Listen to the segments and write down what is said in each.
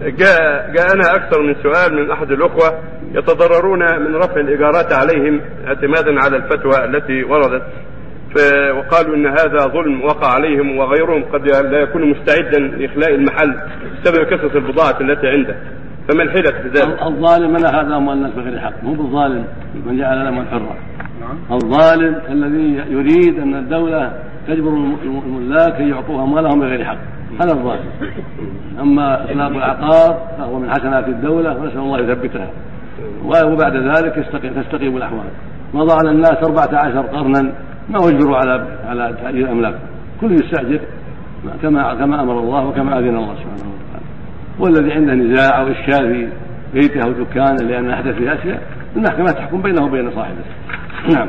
جاءنا أكثر من سؤال من أحد الأخوة يتضررون من رفع الإيجارات عليهم اعتمادا على الفتوى التي وردت، وقالوا إن هذا ظلم وقع عليهم، وغيرهم قد لا يكون مستعدا لإخلاء المحل بسبب كثرة البضاعة التي عنده، فما الحيلة في ذلك؟ الظالم من هذا أموال الناس بغير حق، مو بالظالم من جعل لهم الحرة. الظالم الذي يريد أن الدولة تجبر الملاك يعطوها أموالهم بغير حق، هذا الظالم. أما إطلاق العقار فهو من حسنات الدولة، ونسأل الله يثبتها، وبعد ذلك تستقيم الأحوال. مضى على الناس 14 قرنا ما وجروا على تأجير الأملاك، كل يستأجر كما أمر الله وكما أذن الله سبحانه وتعالى. والذي عنده نزاع أو إشكال في بيته أو دكانه لأن أحدث فيه أشياء، المحكمة تحكم بينه وبين صاحبه. نعم.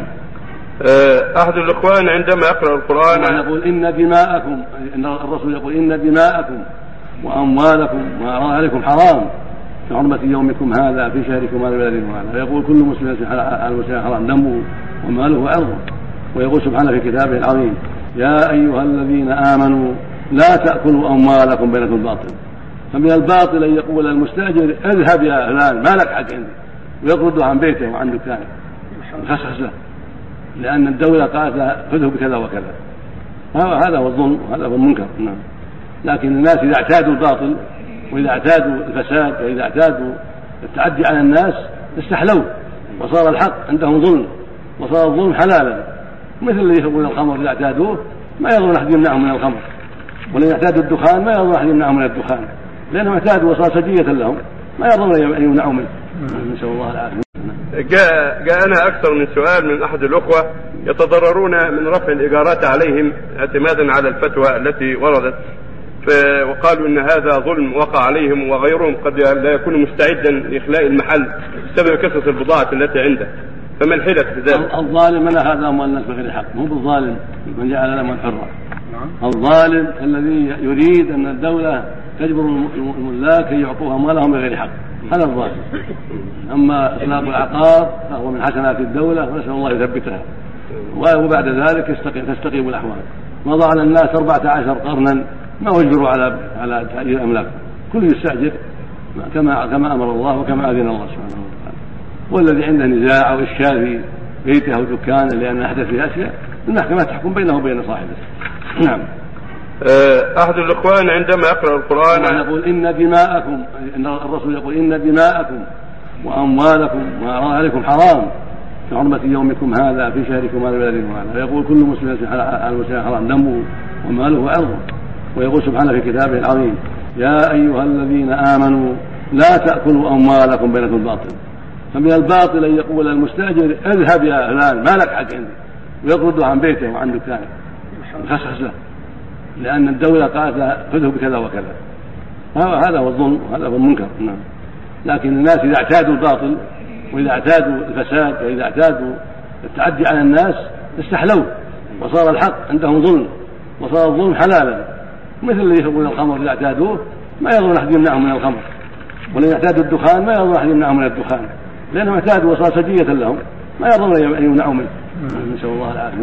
أحد الإخوان عندما يقرأ القرآن يقول إن دماءكم، إن الرسول يقول إن دماءكم وأموالكم وأعراضكم حرام كحرمة يومكم هذا في شهركم هذا بلدكم هذا. ويقول كل مسلم على المسلم حرام دمه وماله وعرضه. ويقول سبحانه في كتابه العظيم: يا أيها الذين آمنوا لا تأكلوا أموالكم بينكم بالباطل. فمن الباطل أن يقول المستأجر اذهب يا فلان ما لك حق عندي، ويطرده عن بيته وعن دكانه يخصص له، لأن الدولة قالت له خذه بكذا وكذا. هذا هو الظلم وهذا هو المنكر. نعم. لكن الناس إذا اعتادوا الباطل وإذا اعتادوا الفساد وإذا اعتادوا التعدي على الناس استحلوا، وصار الحق عندهم ظلم، وصار الظلم حلالا. مثل اللي يشربون الخمر إذا اعتادوه ما يقدرون أحد يمنعهم من الخمر، ولن يعتادوا الدخان ما يقدرون أحد يمنعهم من الدخان، لأنهم اعتادوا وصار سجية لهم ما يقدرون أن يمنعوا منه. نسأل الله العافية. جاءنا أكثر من سؤال من أحد الأخوة يتضررون من رفع الإيجارات عليهم اعتمادا على الفتوى التي وردت، وقالوا إن هذا ظلم وقع عليهم، وغيرهم قد لا يكون مستعدا لإخلاء المحل بسبب كثرة البضاعة التي عنده، فما الحيلة في ذلك؟ الظالم من هذا أموال الناس بغير حق، مو بالظالم من جعل لهم الحرة. الظالم الذي يريد أن الدولة تجبر الملاك يعطوها أموالهم بغير حق، هذا الظالم. أما إطلاق العقار فهو من حسنات الدولة، ونسأل الله يثبتها، وبعد ذلك تستقيم الأحوال. مضى على الناس 14 قرنا ما وجروا على تأجير الأملاك، كل يستأجر كما أمر الله وكما أذن الله سبحانه وتعالى. والذي عنده نزاع أو إشكال في بيته أو دكانه لأن أحدث فيه أشياء، المحكمة تحكم بينه وبين صاحبه. نعم. أحد الإخوان عندما يقرأ القرآن يقول إن دماءكم، إن الرسول يقول إن دماءكم وأموالكم وأعراضكم حرام كحرمة يومكم هذا في شهركم هذا بلدكم هذا. ويقول كل مسلم على المسلم حرام دمه وماله وعرضه. ويقول سبحانه في كتابه العظيم: يا أيها الذين آمنوا لا تأكلوا أموالكم بينكم بالباطل. فمن الباطل أن يقول المستأجر اذهب يا فلان ما لك حق عندي، ويطرده عن بيته وعن دكانه يخصص له، لأن الدولة قالت له خذه بكذا وكذا. هذا هو الظلم وهذا هو المنكر. نعم. لكن الناس إذا اعتادوا الباطل وإذا اعتادوا الفساد وإذا اعتادوا التعدي على الناس استحلوا، وصار الحق عندهم ظلم، وصار الظلم حلالا. مثل اللي يشربون الخمر إذا اعتادوه ما يقدرون أحد يمنعهم من الخمر، ولن يعتادوا الدخان ما يقدرون أحد يمنعهم من الدخان، لأنهم اعتادوا وصار سجية لهم ما يقدرون أن يمنعوا منه. نسأل الله العافية.